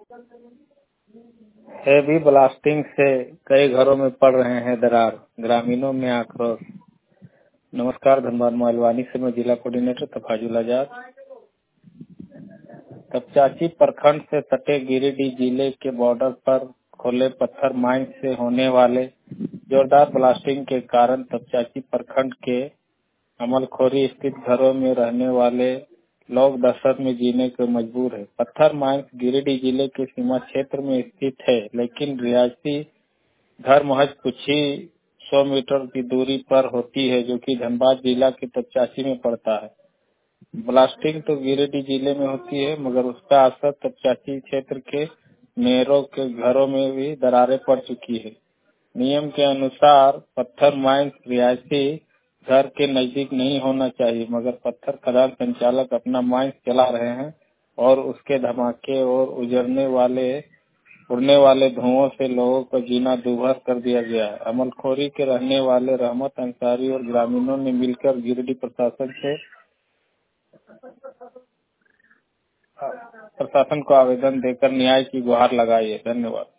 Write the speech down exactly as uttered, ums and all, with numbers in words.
Heavy blasting से कई घरों में पड़ रहे हैं दरार, ग्रामीणों में आक्रोश। नमस्कार, धनबाद मोहलवानी से मैं जिला कोऑर्डिनेटर तफाजुल आजाद। तपचाची प्रखंड से सटे गिरिडीह जिले के बॉर्डर पर खोले पत्थर माइन से होने वाले जोरदार ब्लास्टिंग के कारण तपचाची प्रखंड के अमलखोरी स्थित घरों में रहने वाले लोग दहशत में जीने को मजबूर है। पत्थर माइंस गिरिडीह जिले के सीमा क्षेत्र में स्थित है, लेकिन रिहायशी घर महज कुछ ही सौ मीटर की दूरी पर होती है, जो कि धनबाद जिला के तपचाची में पड़ता है। ब्लास्टिंग तो गिरिडीह जिले में होती है, मगर उसका असर तपचाची क्षेत्र के मेयरों के घरों में भी दरारें पड़ चुकी है। नियम के अनुसार पत्थर माइंस रिहायशी घर के नजदीक नहीं होना चाहिए, मगर पत्थर खदान संचालक अपना माइंस चला रहे हैं और उसके धमाके और उजड़ने वाले उड़ने वाले धुओं से लोगों का जीना दूभर कर दिया गया है। अमलखोरी के रहने वाले रहमत अंसारी और ग्रामीणों ने मिलकर गिरिडीह प्रशासन से प्रशासन को आवेदन देकर न्याय की गुहार लगाई है। धन्यवाद।